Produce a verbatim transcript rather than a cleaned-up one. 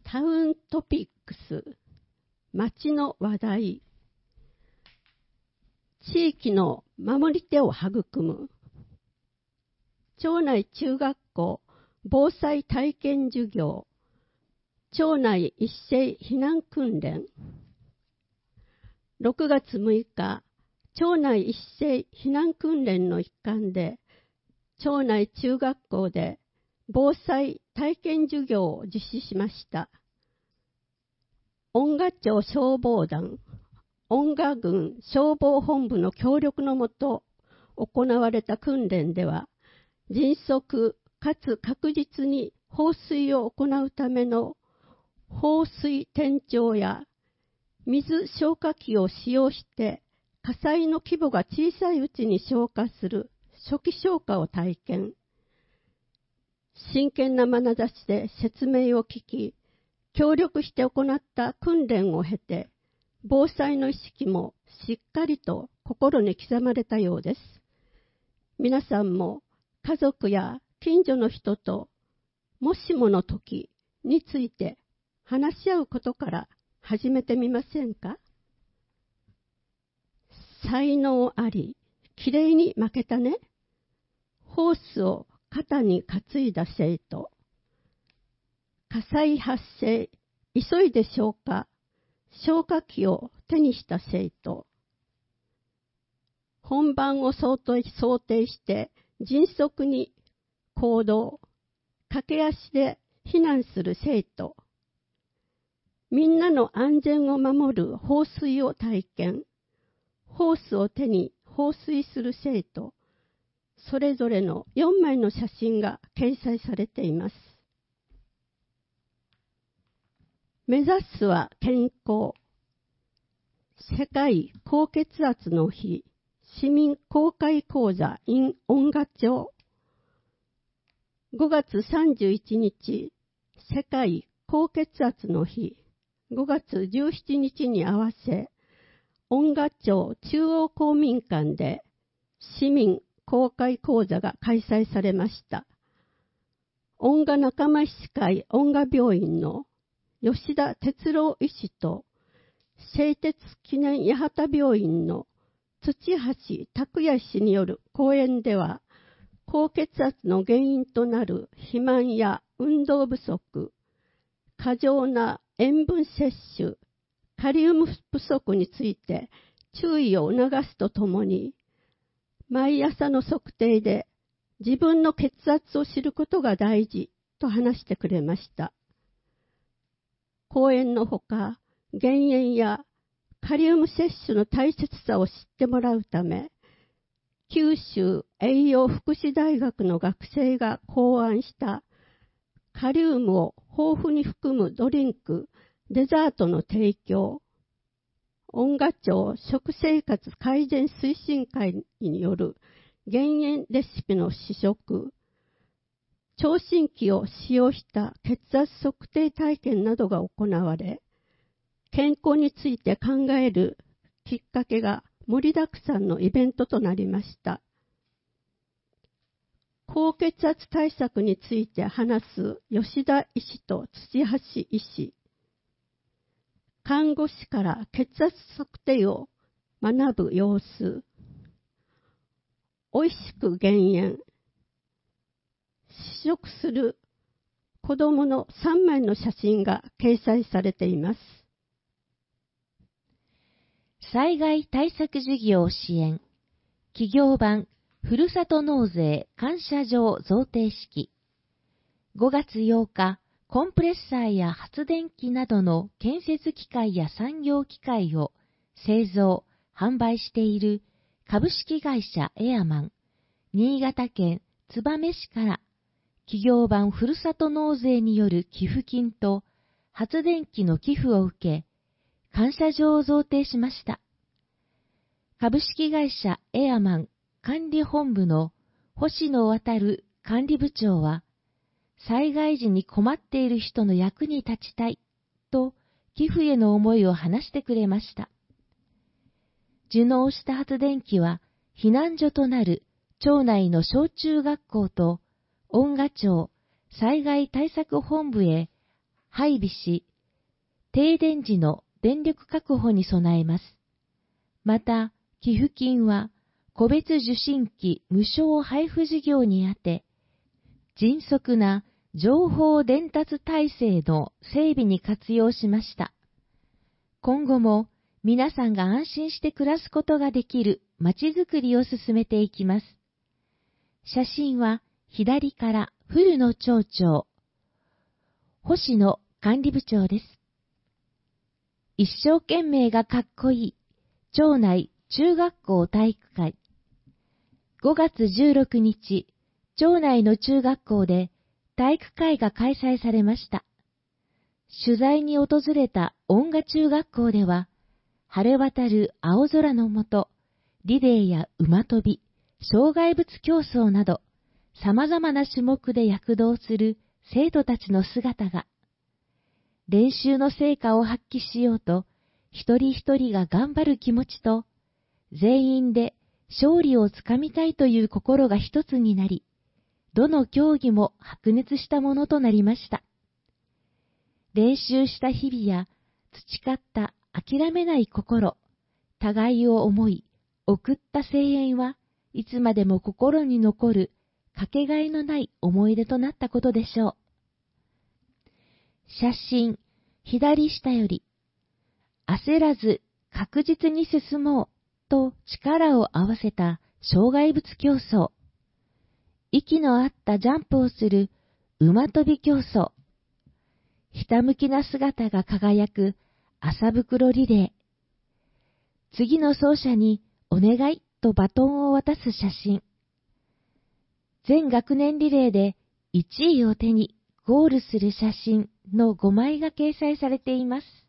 タウントピックス、町の話題、地域の守り手を育む、町内中学校防災体験授業、町内一斉避難訓練。ろくがつむいか、町内一斉避難訓練の一環で、町内中学校で防災体験授業を実施しました。恩賀町消防団、恩賀郡消防本部の協力のもと行われた訓練では、迅速かつ確実に放水を行うための放水点灯や水消火器を使用して火災の規模が小さいうちに消火する初期消火を体験。真剣な眼差しで説明を聞き、協力して行った訓練を経て、防災の意識もしっかりと心に刻まれたようです。皆さんも家族や近所の人ともしもの時について話し合うことから始めてみませんか？才能あり、きれいに負けたね。ホースを肩に担いだ生徒。火災発生、急いで消火、消火器を手にした生徒。本番を想定して迅速に行動、駆け足で避難する生徒。みんなの安全を守る放水を体験。ホースを手に放水する生徒。それぞれのよんまいの写真が掲載されています。目指すは健康。世界高血圧の日、市民公開講座 in 恩賀町。ごがつさんじゅういちにち、世界高血圧の日、ごがつじゅうしちにちに合わせ、恩賀町中央公民館で市民公開講座が開催されました。恩賀仲間医師会恩賀病院の吉田哲郎医師と製鉄記念八幡病院の土橋拓也医師による講演では、高血圧の原因となる肥満や運動不足、過剰な塩分摂取、カリウム不足について注意を促すとともに、毎朝の測定で自分の血圧を知ることが大事と話してくれました。講演のほか、減塩やカリウム摂取の大切さを知ってもらうため、九州栄養福祉大学の学生が考案したカリウムを豊富に含むドリンク、デザートの提供、恩賀町食生活改善推進会による減塩レシピの試食、聴診器を使用した血圧測定体験などが行われ、健康について考えるきっかけが盛りだくさんのイベントとなりました。高血圧対策について話す吉田医師と土橋医師。看護師から血圧測定を学ぶ様子。おいしく減塩。試食する子供のさんまいの写真が掲載されています。 災害対策事業支援。企業版ふるさと納税感謝状贈呈式。ごがつようか、コンプレッサーや発電機などの建設機械や産業機械を製造、販売している株式会社エアマン、新潟県燕市から企業版ふるさと納税による寄付金と発電機の寄付を受け、感謝状を贈呈しました。株式会社エアマン管理本部の星野渉管理部長は、災害時に困っている人の役に立ちたいと寄付への思いを話してくれました。受納した発電機は避難所となる町内の小中学校と恩賀町災害対策本部へ配備し、停電時の電力確保に備えます。また、寄付金は個別受信機無償配布事業にあて、迅速な情報伝達体制の整備に活用しました。今後も皆さんが安心して暮らすことができるまちづくりを進めていきます。写真は左から古野町長、星野管理部長です。一生懸命がかっこいい町内中学校体育会。ごがつじゅうろくにち、町内の中学校で体育会が開催されました。取材に訪れた音楽中学校では、晴れ渡る青空の下、リレーや馬跳び、障害物競争など、様々な種目で躍動する生徒たちの姿が、練習の成果を発揮しようと、一人一人が頑張る気持ちと、全員で勝利をつかみたいという心が一つになり、どの競技も白熱したものとなりました。練習した日々や培った諦めない心、互いを思い、送った声援はいつまでも心に残るかけがえのない思い出となったことでしょう。写真、左下より、焦らず確実に進もうと力を合わせた障害物競争。息の合ったジャンプをする馬跳び競争。ひたむきな姿が輝く麻袋リレー。次の走者にお願いとバトンを渡す写真。全学年リレーでいちいを手にゴールする写真のごまいが掲載されています。